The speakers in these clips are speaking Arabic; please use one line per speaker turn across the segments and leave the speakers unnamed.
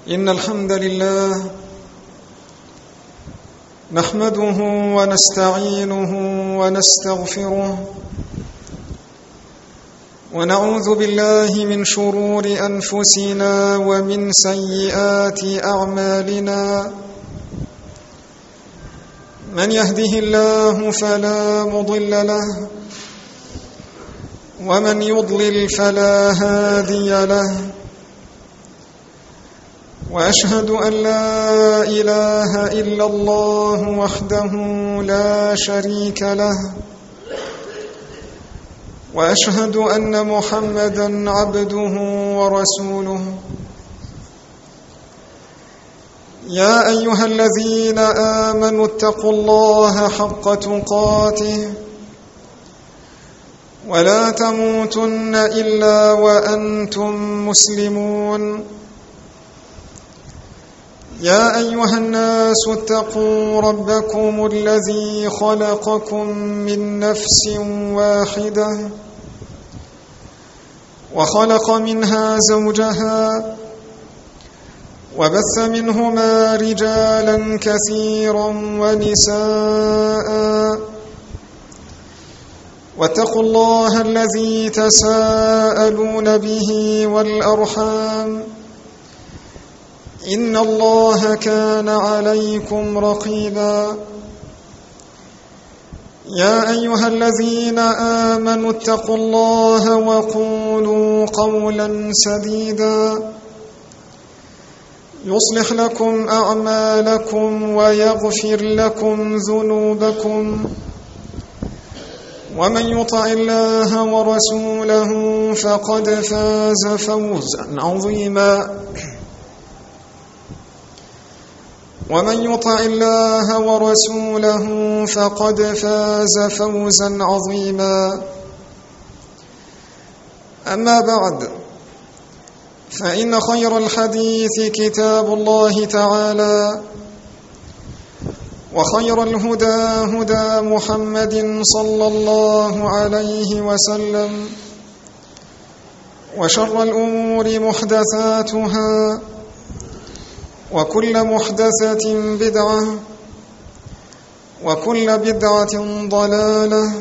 إن الحمد لله نحمده ونستعينه ونستغفره ونعوذ بالله من شرور أنفسنا ومن سيئات أعمالنا. من يهده الله فلا مضل له ومن يضلل فلا هادي له، وأشهد أن لا إله إلا الله وحده لا شريك له، وأشهد أن محمدًا عبده ورسوله. يا أيها الذين آمنوا اتقوا الله حق تقاته ولا تموتن إلا وأنتم مسلمون. يا أيها الناس اتقوا ربكم الذي خلقكم من نفس واحدة وخلق منها زوجها وبث منهما رجالا كثيرا ونساء، واتقوا الله الذي تساءلون به والأرحام، إن الله كان عليكم رقيبا. يا أيها الذين آمنوا اتقوا الله وقولوا قولا سديدا يصلح لكم أعمالكم ويغفر لكم ذنوبكم، ومن يطع الله ورسوله فقد فاز فوزا عظيما. ومن يطع الله ورسوله فقد فاز فوزا عظيما. أما بعد، فإن خير الحديث كتاب الله تعالى، وخير الهدى هدى محمد صلى الله عليه وسلم، وشر الأمور محدثاتها، وكل محدثة بدعة، وكل بدعة ضلالة،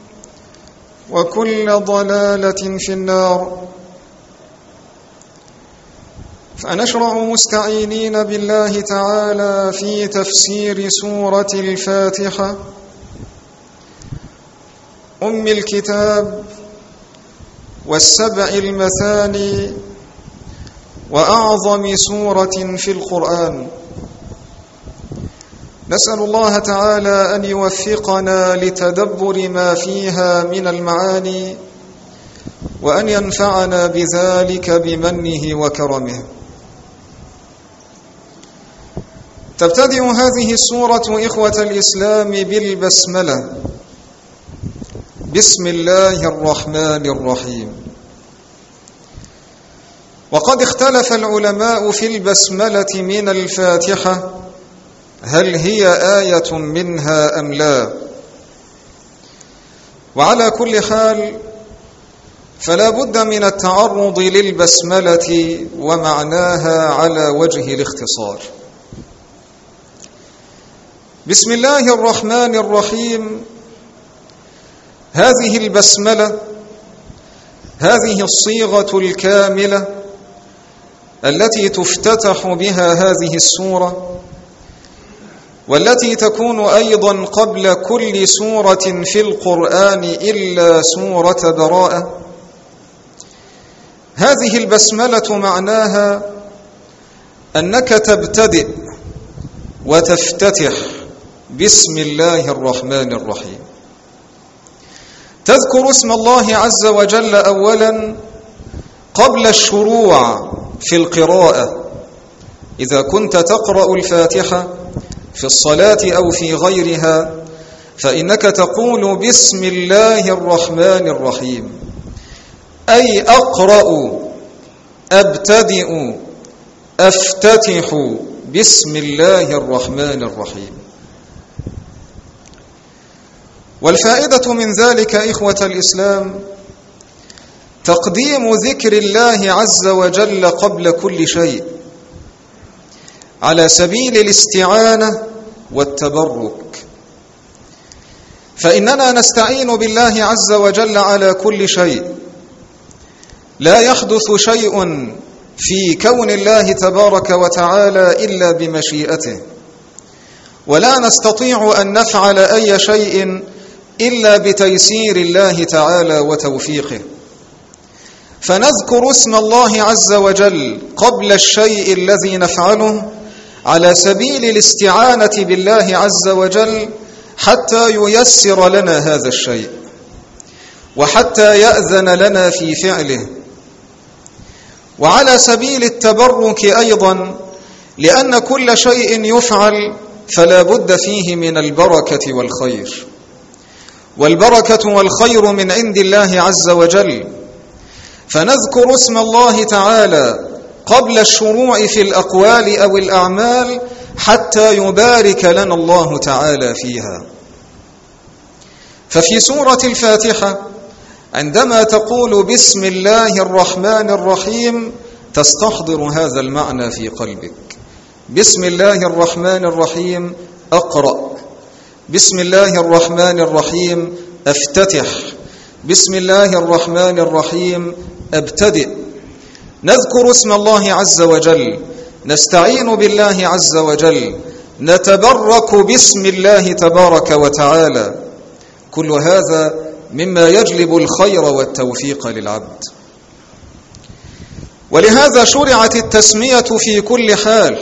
وكل ضلالة في النار. فنشرع مستعينين بالله تعالى في تفسير سورة الفاتحة أم الكتاب والسبع المثاني وأعظم سورة في القرآن. نسأل الله تعالى أن يوفقنا لتدبر ما فيها من المعاني، وأن ينفعنا بذلك بمنه وكرمه. تبتدئ هذه السورة إخوة الإسلام بالبسملة: بسم الله الرحمن الرحيم. وقد اختلف العلماء في البسملة من الفاتحة، هل هي آية منها أم لا؟ وعلى كل حال فلا بد من التعرض للبسملة ومعناها على وجه الاختصار. بسم الله الرحمن الرحيم، هذه البسملة، هذه الصيغة الكاملة التي تفتتح بها هذه السورة، والتي تكون أيضا قبل كل سورة في القرآن إلا سورة براءة. هذه البسملة معناها أنك تبتدئ وتفتتح بسم الله الرحمن الرحيم، تذكر اسم الله عز وجل أولا قبل الشروع في القراءة. إذا كنت تقرأ الفاتحة في الصلاة أو في غيرها، فإنك تقول بسم الله الرحمن الرحيم، أي أقرأ، أبتدئ، أفتتح بسم الله الرحمن الرحيم. والفائدة من ذلك إخوة الإسلام تقديم ذكر الله عز وجل قبل كل شيء. على سبيل الاستعانة والتبرك. فإننا نستعين بالله عز وجل على كل شيء، لا يحدث شيء في كون الله تبارك وتعالى إلا بمشيئته، ولا نستطيع أن نفعل أي شيء إلا بتيسير الله تعالى وتوفيقه. فنذكر اسم الله عز وجل قبل الشيء الذي نفعله على سبيل الاستعانة بالله عز وجل حتى ييسر لنا هذا الشيء، وحتى يأذن لنا في فعله، وعلى سبيل التبرك أيضا، لأن كل شيء يفعل فلا بد فيه من البركة والخير، والبركة والخير من عند الله عز وجل. فنذكر اسم الله تعالى قبل الشروع في الأقوال أو الأعمال حتى يبارك لنا الله تعالى فيها. ففي سورة الفاتحة عندما تقول بسم الله الرحمن الرحيم تستحضر هذا المعنى في قلبك. بسم الله الرحمن الرحيم أقرأ، بسم الله الرحمن الرحيم أفتتح، بسم الله الرحمن الرحيم أبتدئ. نذكر اسم الله عز وجل، نستعين بالله عز وجل، نتبرك باسم الله تبارك وتعالى. كل هذا مما يجلب الخير والتوفيق للعبد. ولهذا شرعت التسمية في كل حال،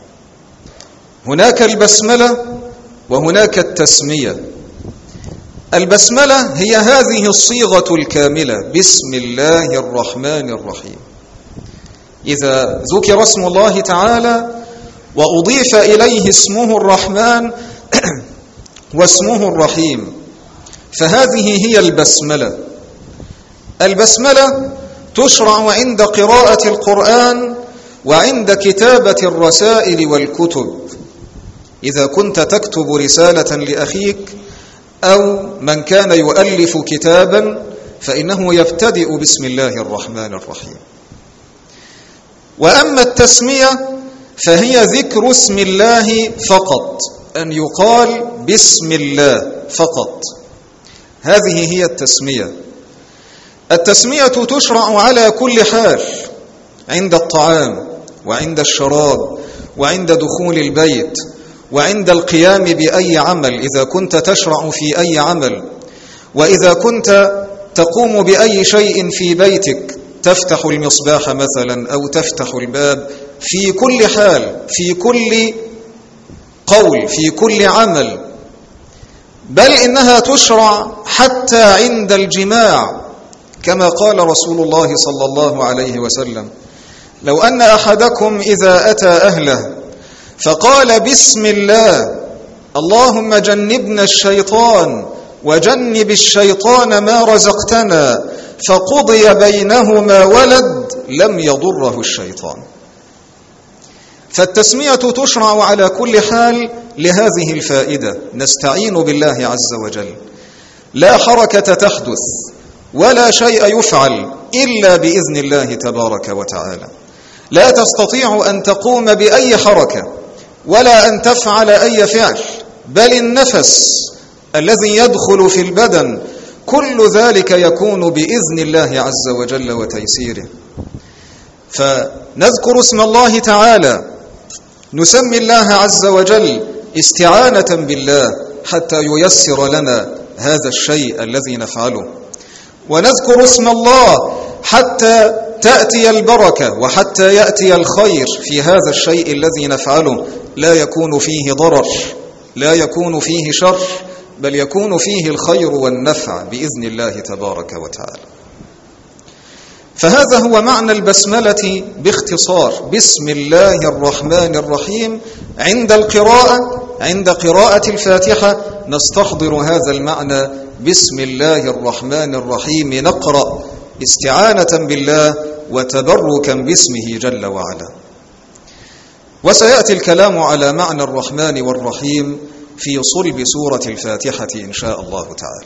هناك البسملة وهناك التسمية. البسملة هي هذه الصيغة الكاملة، بسم الله الرحمن الرحيم. إذا ذكر اسم الله تعالى وأضيف إليه اسمه الرحمن واسمه الرحيم، فهذه هي البسملة. البسملة تشرع عند قراءة القرآن وعند كتابة الرسائل والكتب. إذا كنت تكتب رسالة لأخيك أو من كان يؤلف كتابا فإنه يبتدئ بسم الله الرحمن الرحيم. وأما التسمية فهي ذكر اسم الله فقط، أن يقال بسم الله فقط، هذه هي التسمية. التسمية تشرع على كل حال، عند الطعام وعند الشراب وعند دخول البيت وعند القيام بأي عمل، إذا كنت تشرع في أي عمل، وإذا كنت تقوم بأي شيء في بيتك، تفتح المصباح مثلا أو تفتح الباب، في كل حال، في كل قول، في كل عمل. بل إنها تشرع حتى عند الجماع، كما قال رسول الله صلى الله عليه وسلم: لو أن أحدكم إذا أتى أهله فقال بسم الله اللهم جنبنا الشيطان وجنب الشيطان ما رزقتنا، فقضي بينهما ولد لم يضره الشيطان. فالتسمية تشرع على كل حال لهذه الفائدة، نستعين بالله عز وجل، لا حركة تحدث ولا شيء يفعل إلا بإذن الله تبارك وتعالى. لا تستطيع أن تقوم بأي حركة ولا أن تفعل أي فعل، بل النفس الذي يدخل في البدن كل ذلك يكون بإذن الله عز وجل وتيسيره. فنذكر اسم الله تعالى، نسمي الله عز وجل استعانة بالله حتى ييسر لنا هذا الشيء الذي نفعله، ونذكر اسم الله حتى تأتي البركة وحتى يأتي الخير في هذا الشيء الذي نفعله، لا يكون فيه ضرر، لا يكون فيه شر، بل يكون فيه الخير والنفع بإذن الله تبارك وتعالى. فهذا هو معنى البسملة باختصار، بسم الله الرحمن الرحيم. عند القراءة، عند قراءة الفاتحة نستحضر هذا المعنى، بسم الله الرحمن الرحيم، نقرأ استعانة بالله وتبركا باسمه جل وعلا. وسيأتي الكلام على معنى الرحمن والرحيم في صلب سورة الفاتحة إن شاء الله تعالى.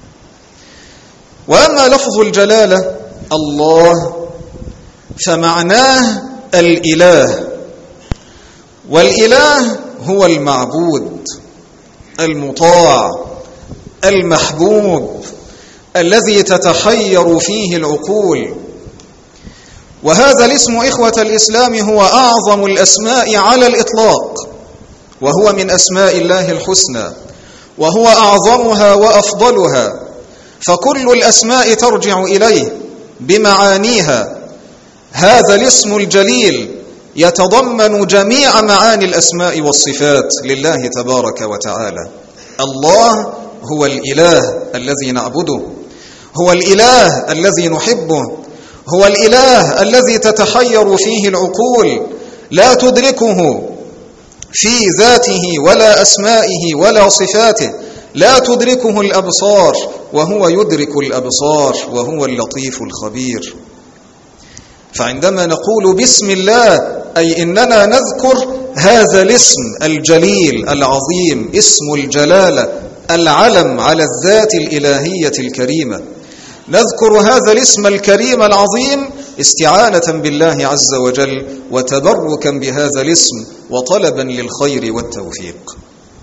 وأما لفظ الجلالة الله فمعناه الإله، والإله هو المعبود المطاع المحبوب الذي تتحير فيه العقول. وهذا الاسم إخوة الإسلام هو أعظم الأسماء على الإطلاق، وهو من أسماء الله الحسنى، وهو أعظمها وأفضلها، فكل الأسماء ترجع إليه بمعانيها. هذا الاسم الجليل يتضمن جميع معاني الأسماء والصفات لله تبارك وتعالى. الله هو الإله الذي نعبده، هو الإله الذي نحبه، هو الإله الذي تتحير فيه العقول، لا تدركه في ذاته ولا أسمائه ولا صفاته، لا تدركه الأبصار وهو يدرك الأبصار، وهو اللطيف الخبير. فعندما نقول بسم الله أي إننا نذكر هذا الاسم الجليل العظيم، اسم الجلالة، العلم على الذات الإلهية الكريمة. نذكر هذا الاسم الكريم العظيم استعانة بالله عز وجل وتبركا بهذا الاسم وطلبا للخير والتوفيق.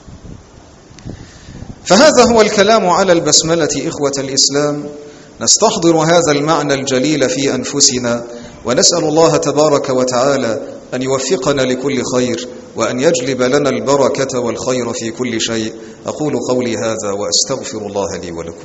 فهذا هو الكلام على البسملة إخوة الإسلام. نستحضر هذا المعنى الجليل في أنفسنا، ونسأل الله تبارك وتعالى أن يوفقنا لكل خير، وأن يجلب لنا البركة والخير في كل شيء. أقول قولي هذا وأستغفر الله لي ولكم.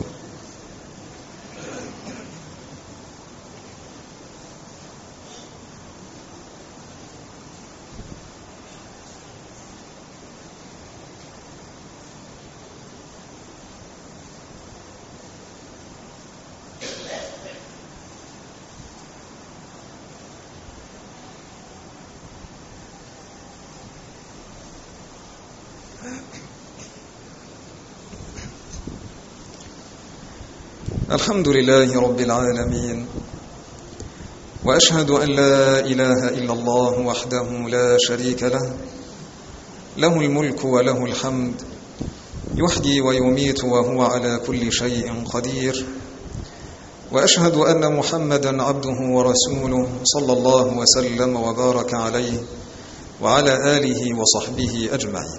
الحمد لله رب العالمين، وأشهد أن لا إله إلا الله وحده لا شريك له، له الملك وله الحمد، يحيي ويميت وهو على كل شيء قدير. وأشهد أن محمدا عبده ورسوله صلى الله وسلم وبارك عليه وعلى آله وصحبه أجمعين.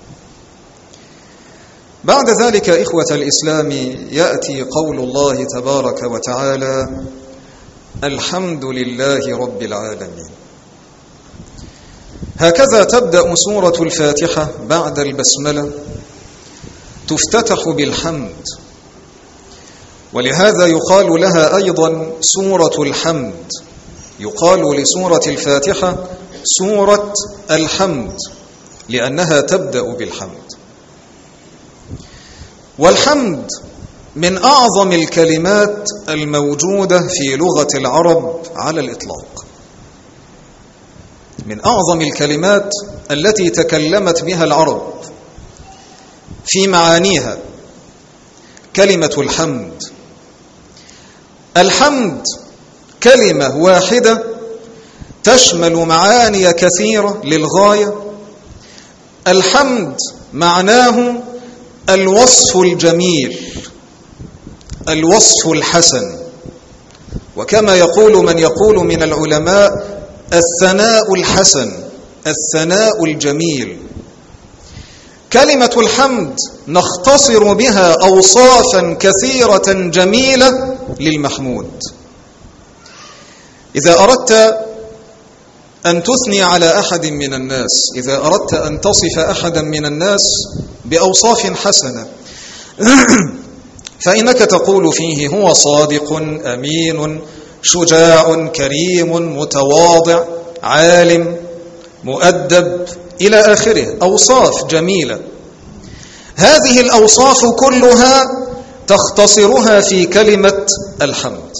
بعد ذلك إخوة الإسلام يأتي قول الله تبارك وتعالى: الحمد لله رب العالمين. هكذا تبدأ سورة الفاتحة بعد البسملة، تفتتح بالحمد، ولهذا يقال لها أيضا سورة الحمد. يقال لسورة الفاتحة سورة الحمد لأنها تبدأ بالحمد. والحمد من أعظم الكلمات الموجودة في لغة العرب على الإطلاق، من أعظم الكلمات التي تكلمت بها العرب في معانيها كلمة الحمد. الحمد كلمة واحدة تشمل معاني كثيرة للغاية. الحمد معناه الوصف الجميل، الوصف الحسن، وكما يقول من يقول من العلماء: الثناء الحسن، الثناء الجميل. كلمة الحمد نختصر بها أوصافا كثيرة جميلة للمحمود. إذا أردت أن تثني على أحد من الناس، إذا أردت أن تصف أحدا من الناس بأوصاف حسنة، فإنك تقول فيه: هو صادق، أمين، شجاع، كريم، متواضع، عالم، مؤدب، إلى آخره، أوصاف جميلة. هذه الأوصاف كلها تختصرها في كلمة الحمد.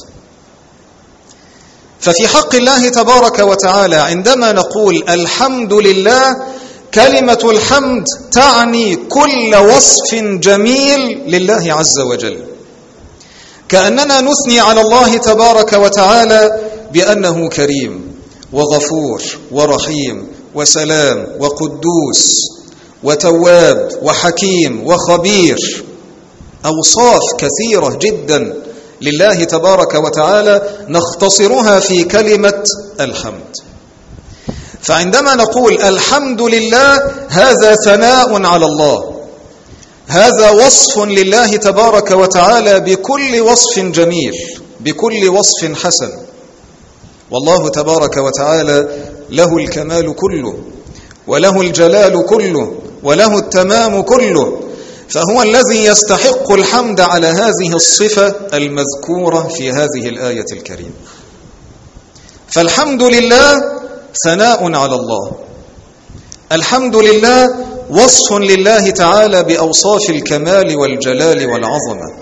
ففي حق الله تبارك وتعالى عندما نقول الحمد لله، كلمة الحمد تعني كل وصف جميل لله عز وجل، كأننا نثني على الله تبارك وتعالى بأنه كريم وغفور ورحيم وسلام وقدوس وتواب وحكيم وخبير. أوصاف كثيرة جدا لله تبارك وتعالى نختصرها في كلمة الحمد. فعندما نقول الحمد لله هذا ثناء على الله، هذا وصف لله تبارك وتعالى بكل وصف جميل، بكل وصف حسن. والله تبارك وتعالى له الكمال كله، وله الجلال كله، وله التمام كله، فهو الذي يستحق الحمد على هذه الصفة المذكورة في هذه الآية الكريمة. فالحمد لله ثناء على الله، الحمد لله وصف لله تعالى بأوصاف الكمال والجلال والعظمة.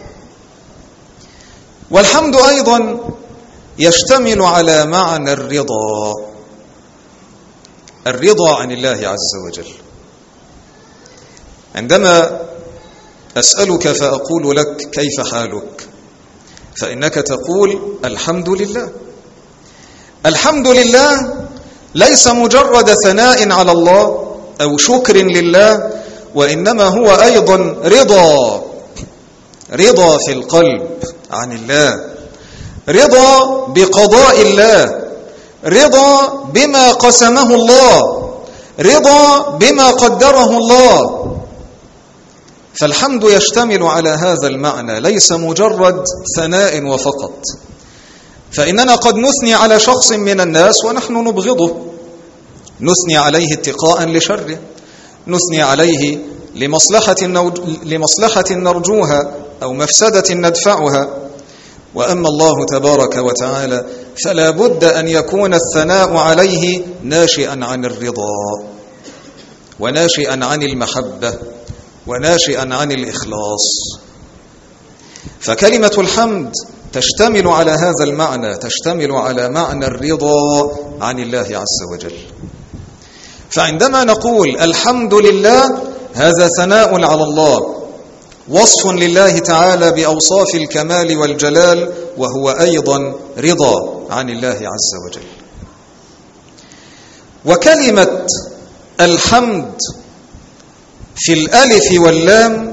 والحمد أيضا يشتمل على معنى الرضا، الرضا عن الله عز وجل. عندما أسألك فأقول لك كيف حالك، فإنك تقول الحمد لله. الحمد لله ليس مجرد ثناء على الله أو شكر لله، وإنما هو أيضا رضا في القلب عن الله، رضا بقضاء الله، رضا بما قسمه الله، رضا بما قدره الله. فالحمد يشتمل على هذا المعنى، ليس مجرد ثناء وفقط. فإننا قد نثني على شخص من الناس ونحن نبغضه، نثني عليه اتقاء لشره، نثني عليه لمصلحة نرجوها أو مفسدة ندفعها. وأما الله تبارك وتعالى فلا بد أن يكون الثناء عليه ناشئا عن الرضا، وناشئا عن المحبة، وناشئا عن الإخلاص. فكلمة الحمد تشتمل على هذا المعنى، تشتمل على معنى الرضا عن الله عز وجل. فعندما نقول الحمد لله هذا ثناء على الله، وصف لله تعالى بأوصاف الكمال والجلال، وهو أيضا رضا عن الله عز وجل. وكلمة الحمد في الألف واللام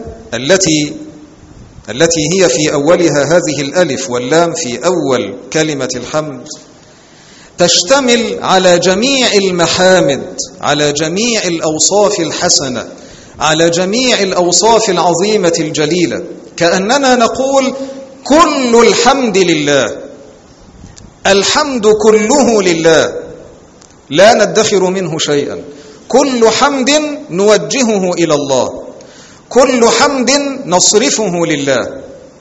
التي هي في أولها هذه الألف واللام في أول كلمة الحمد، تشتمل على جميع المحامد، على جميع الأوصاف الحسنة، على جميع الأوصاف العظيمة الجليلة. كأننا نقول كل الحمد لله، الحمد كله لله، لا ندخر منه شيئا، كل حمد نوجهه إلى الله، كل حمد نصرفه لله.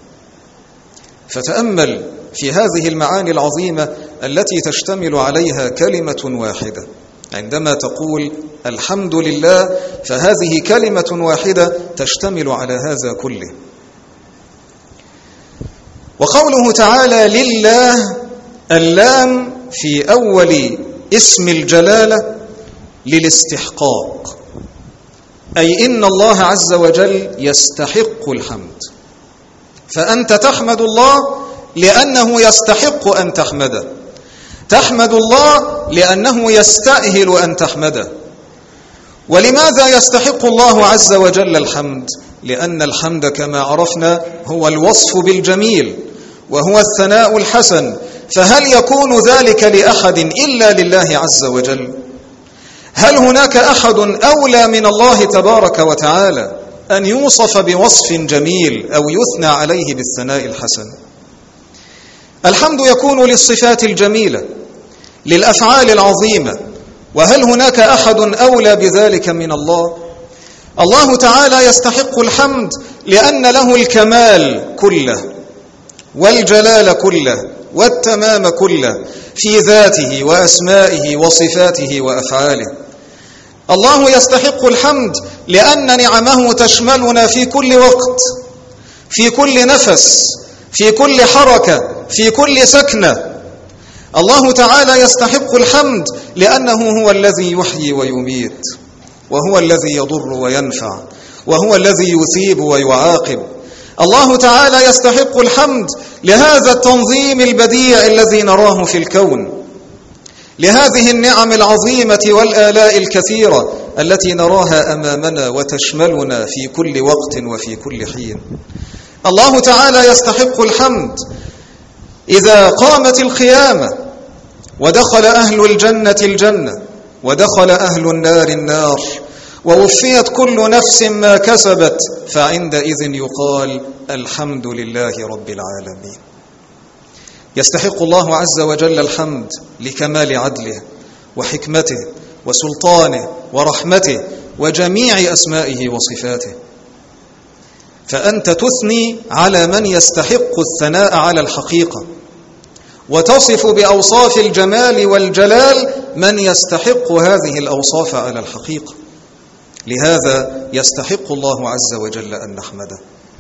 فتأمل في هذه المعاني العظيمة التي تشتمل عليها كلمة واحدة. عندما تقول الحمد لله فهذه كلمة واحدة تشتمل على هذا كله. وقوله تعالى لله، اللام في أول اسم الجلالة للاستحقاق، أي إن الله عز وجل يستحق الحمد، فأنت تحمد الله لأنه يستحق أن تحمده، تحمد الله لأنه يستأهل أن تحمده. ولماذا يستحق الله عز وجل الحمد؟ لأن الحمد كما عرفنا هو الوصف بالجميل، وهو الثناء الحسن، فهل يكون ذلك لأحد إلا لله عز وجل؟ هل هناك أحد أولى من الله تبارك وتعالى أن يوصف بوصف جميل أو يثنى عليه بالثناء الحسن؟ الحمد يكون للصفات الجميلة، للأفعال العظيمة، وهل هناك أحد أولى بذلك من الله؟ الله تعالى يستحق الحمد لأن له الكمال كله، والجلال كله، والتمام كله في ذاته وأسمائه وصفاته وأفعاله. الله يستحق الحمد لأن نعمه تشملنا في كل وقت، في كل نفس، في كل حركة، في كل سكنة. الله تعالى يستحق الحمد لأنه هو الذي يحيي ويميت، وهو الذي يضر وينفع، وهو الذي يثيب ويعاقب. الله تعالى يستحق الحمد لهذا التنظيم البديع الذي نراه في الكون، لهذه النعم العظيمة والآلاء الكثيرة التي نراها أمامنا وتشملنا في كل وقت وفي كل حين. الله تعالى يستحق الحمد إذا قامت القيامة ودخل أهل الجنة الجنة ودخل أهل النار النار، ووفيت كل نفس ما كسبت، فعندئذ يقال الحمد لله رب العالمين. يستحق الله عز وجل الحمد لكمال عدله وحكمته وسلطانه ورحمته وجميع أسمائه وصفاته. فأنت تثني على من يستحق الثناء على الحقيقة، وتصف بأوصاف الجمال والجلال من يستحق هذه الأوصاف على الحقيقة. لهذا يستحق الله عز وجل أن نحمده.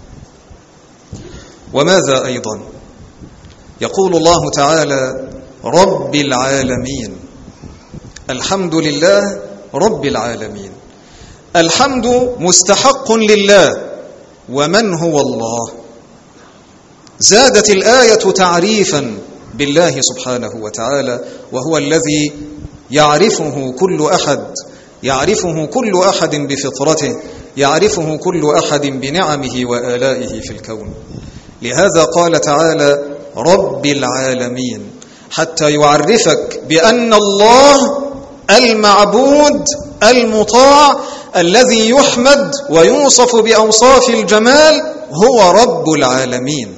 وماذا أيضا؟ يقول الله تعالى رب العالمين. الحمد لله رب العالمين. الحمد مستحق لله. ومن هو الله؟ زادت الآية تعريفا بالله سبحانه وتعالى، وهو الذي يعرفه كل أحد بفطرته، يعرفه كل أحد بنعمه وآلائه في الكون. لهذا قال تعالى رب العالمين، حتى يعرفك بأن الله المعبود المطاع الذي يحمد ويوصف بأوصاف الجمال هو رب العالمين.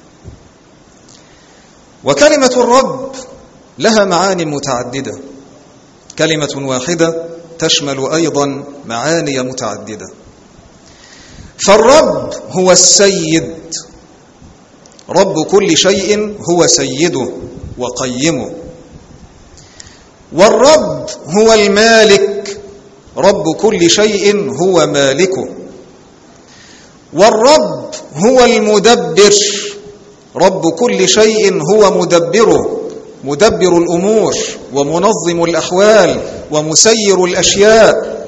وكلمة الرب لها معاني متعددة، كلمة واحدة تشمل أيضا معاني متعددة. فالرب هو السيد، رب كل شيء هو سيده وقيمه. والرب هو المالك، رب كل شيء هو مالكه. والرب هو المدبر، رب كل شيء هو مدبره، مدبر الأمور ومنظم الأحوال ومسير الأشياء.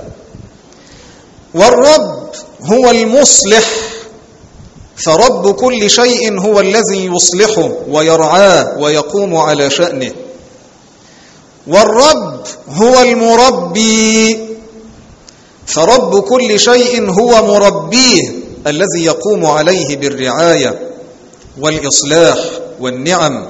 والرب هو المصلح، فرب كل شيء هو الذي يصلحه ويرعاه ويقوم على شأنه. والرب هو المربي، فرب كل شيء هو مربيه الذي يقوم عليه بالرعاية والإصلاح والنعم.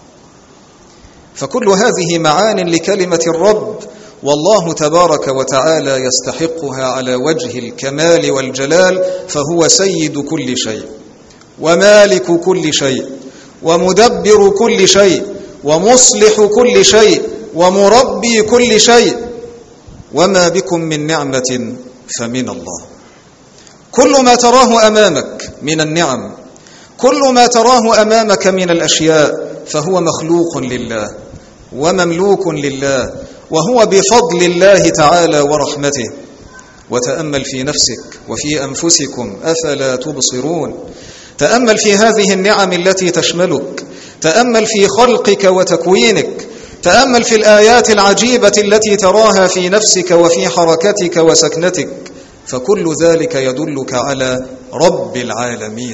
فكل هذه معان لكلمة الرب، والله تبارك وتعالى يستحقها على وجه الكمال والجلال، فهو سيد كل شيء ومالك كل شيء ومدبر كل شيء ومصلح كل شيء ومربي كل شيء. وما بكم من نعمة فمن الله. كل ما تراه أمامك من النعم، كل ما تراه أمامك من الأشياء، فهو مخلوق لله ومملوك لله، وهو بفضل الله تعالى ورحمته. وتأمل في نفسك وفي أنفسكم أفلا تبصرون. تأمل في هذه النعم التي تشملك، تأمل في خلقك وتكوينك، تأمل في الآيات العجيبة التي تراها في نفسك وفي حركتك وسكنتك، فكل ذلك يدلك على رب العالمين.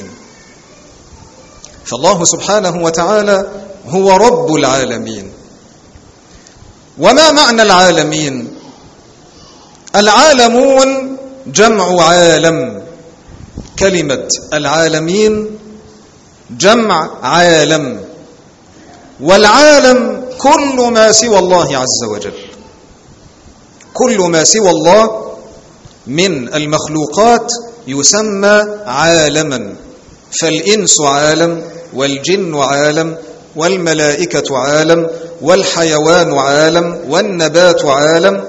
فالله سبحانه وتعالى هو رب العالمين. وما معنى العالمين؟ العالمون جمع عالم، كلمة العالمين جمع عالم، والعالم كل ما سوى الله عز وجل، كل ما سوى الله من المخلوقات يسمى عالما. فالإنس عالم، والجن عالم، والملائكة عالم، والحيوان عالم، والنبات عالم.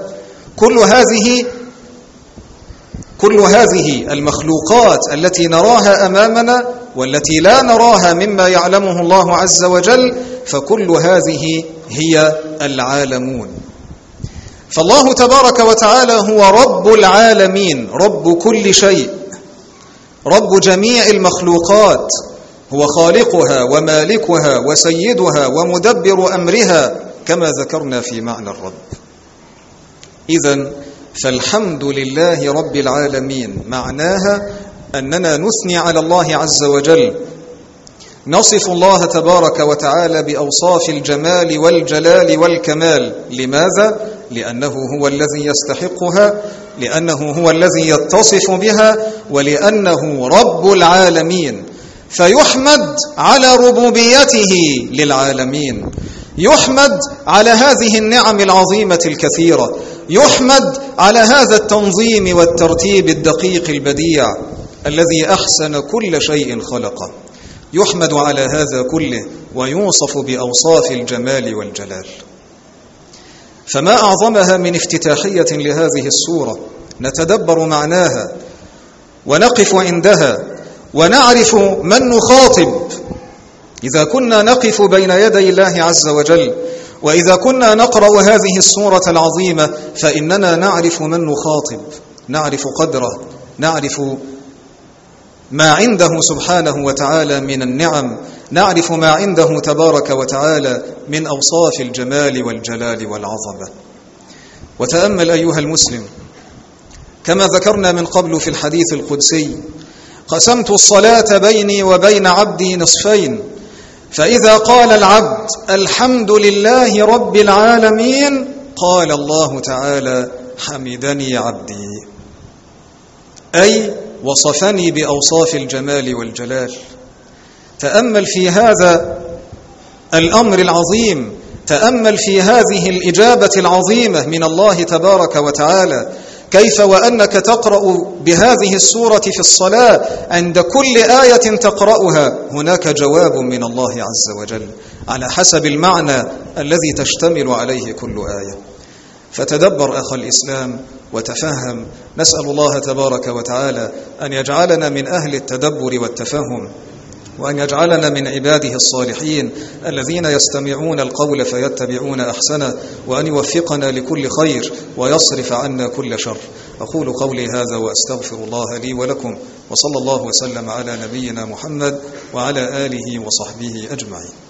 كل هذه المخلوقات التي نراها أمامنا والتي لا نراها مما يعلمه الله عز وجل، فكل هذه هي العالمون. فالله تبارك وتعالى هو رب العالمين، رب كل شيء، رب جميع المخلوقات، هو خالقها ومالكها وسيدها ومدبر أمرها، كما ذكرنا في معنى الرب. إذن فالحمد لله رب العالمين معناها أننا نثني على الله عز وجل، نصف الله تبارك وتعالى بأوصاف الجمال والجلال والكمال. لماذا؟ لأنه هو الذي يستحقها، لأنه هو الذي يتصف بها، ولأنه رب العالمين. فيحمد على ربوبيته للعالمين، يحمد على هذه النعم العظيمة الكثيرة، يحمد على هذا التنظيم والترتيب الدقيق البديع الذي أحسن كل شيء خلقه، يحمد على هذا كله ويوصف بأوصاف الجمال والجلال. فما أعظمها من افتتاحية لهذه السورة، نتدبر معناها ونقف عندها ونعرف من نخاطب إذا كنا نقف بين يدي الله عز وجل، وإذا كنا نقرأ هذه السورة العظيمة فإننا نعرف من نخاطب، نعرف قدره، نعرف ما عنده سبحانه وتعالى من النعم، نعرف ما عنده تبارك وتعالى من أوصاف الجمال والجلال والعظمة. وتأمل أيها المسلم، كما ذكرنا من قبل في الحديث القدسي: قسمت الصلاة بيني وبين عبدي نصفين، فإذا قال العبد الحمد لله رب العالمين قال الله تعالى حمدني عبدي، أي وصفني بأوصاف الجمال والجلال. تأمل في هذا الأمر العظيم، تأمل في هذه الإجابة العظيمة من الله تبارك وتعالى، كيف وأنك تقرأ بهذه السورة في الصلاة عند كل آية تقرأها هناك جواب من الله عز وجل على حسب المعنى الذي تشتمل عليه كل آية. فتدبر أخ الإسلام وتفهم. نسأل الله تبارك وتعالى أن يجعلنا من أهل التدبر والتفهم، وأن يجعلنا من عباده الصالحين الذين يستمعون القول فيتبعون أحسنه، وأن يوفقنا لكل خير ويصرف عنا كل شر. أقول قولي هذا وأستغفر الله لي ولكم، وصلى الله وسلم على نبينا محمد وعلى آله وصحبه أجمعين.